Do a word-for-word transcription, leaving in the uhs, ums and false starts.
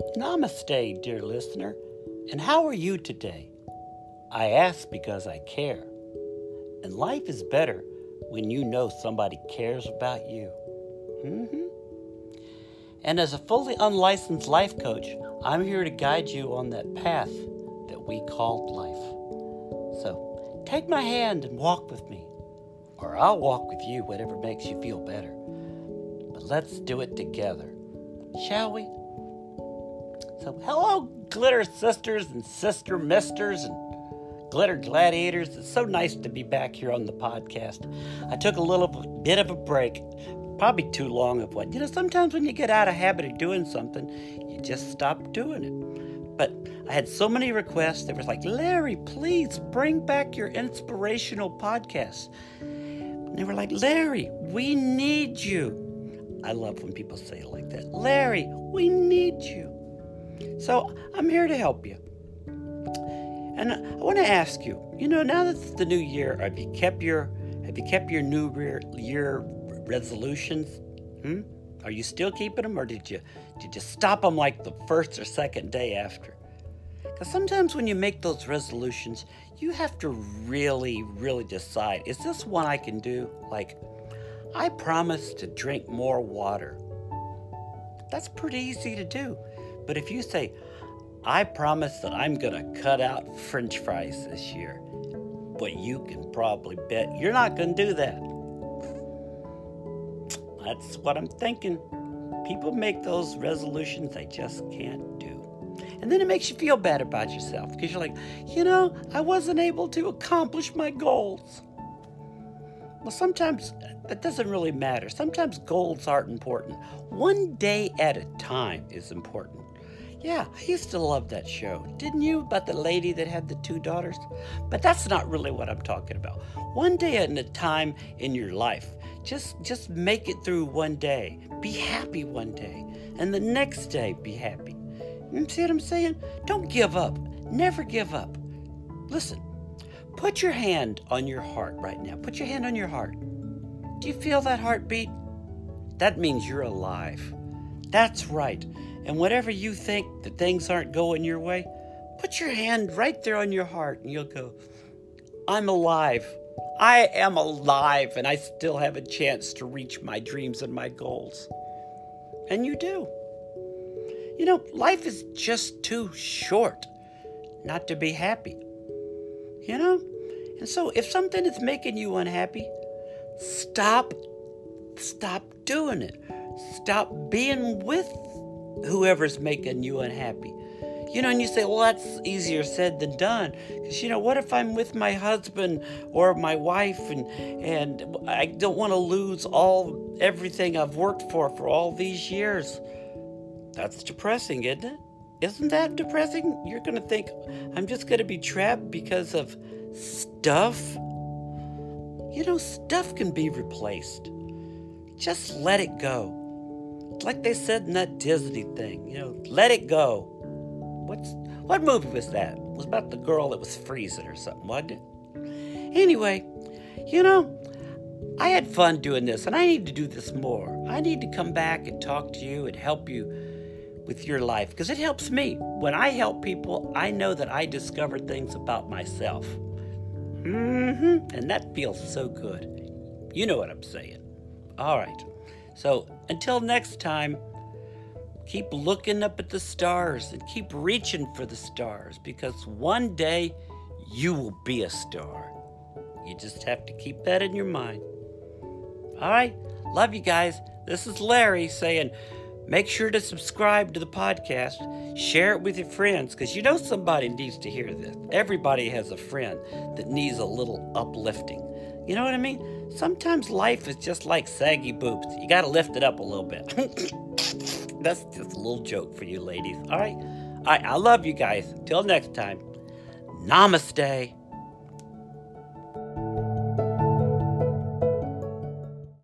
Namaste, dear listener, and how are you today? I ask because I care, and life is better when you know somebody cares about you. Mm-hmm. And as a fully unlicensed life coach, I'm here to guide you on that path that we call life. So, take my hand and walk with me, or I'll walk with you, whatever makes you feel better. But let's do it together, shall we? So, hello, glitter sisters and sister misters and glitter gladiators. It's so nice to be back here on the podcast. I took a little bit of a break, probably too long of one. You know, sometimes when you get out of habit of doing something, you just stop doing it. But I had so many requests. They were like, Larry, please bring back your inspirational podcasts. And they were like, Larry, we need you. I love when people say it like that. Larry, we need you. So I'm here to help you. And I want to ask you, you know, now that it's the new year, have you kept your have you kept your new year, year resolutions? Hmm? Are you still keeping them, or did you did you stop them like the first or second day after? Because sometimes when you make those resolutions, you have to really, really decide, is this one I can do? Like, I promise to drink more water. That's pretty easy to do. But if you say, I promise that I'm going to cut out French fries this year, but you can probably bet you're not going to do that. That's what I'm thinking. People make those resolutions they just can't do. And then it makes you feel bad about yourself because you're like, you know, I wasn't able to accomplish my goals. Well, sometimes that doesn't really matter. Sometimes goals aren't important. One day at a time is important. Yeah, I used to love that show. Didn't you? About the lady that had the two daughters? But that's not really what I'm talking about. One day at a time in your life. Just, just make it through one day. Be happy one day. And the next day, be happy. You see what I'm saying? Don't give up. Never give up. Listen, put your hand on your heart right now. Put your hand on your heart. Do you feel that heartbeat? That means you're alive. That's right. And whenever you think that things aren't going your way, put your hand right there on your heart and you'll go, I'm alive. I am alive and I still have a chance to reach my dreams and my goals. And you do. You know, life is just too short not to be happy. You know? And so if something is making you unhappy, stop, stop doing it. Stop being with whoever's making you unhappy. You know, and you say, well, that's easier said than done. Because, you know, what if I'm with my husband or my wife and and I don't want to lose all everything I've worked for for all these years? That's depressing, isn't it? Isn't that depressing? You're going to think, I'm just going to be trapped because of stuff? You know, stuff can be replaced. Just let it go. Like they said in that Disney thing, you know, let it go. What's what movie was that? It was about the girl that was freezing or something, wasn't it? Anyway, you know, I had fun doing this, and I need to do this more. I need to come back and talk to you and help you with your life, because it helps me. When I help people, I know that I discover things about myself. Mm-hmm. And that feels so good. You know what I'm saying. All right. So until next time, keep looking up at the stars and keep reaching for the stars, because one day you will be a star. You just have to keep that in your mind. All right. Love you guys. This is Larry saying, make sure to subscribe to the podcast. Share it with your friends, because you know somebody needs to hear this. Everybody has a friend that needs a little uplifting. You know what I mean? Sometimes life is just like saggy boobs. You got to lift it up a little bit. That's just a little joke for you ladies. All right? All right, I love you guys. Till next time. Namaste.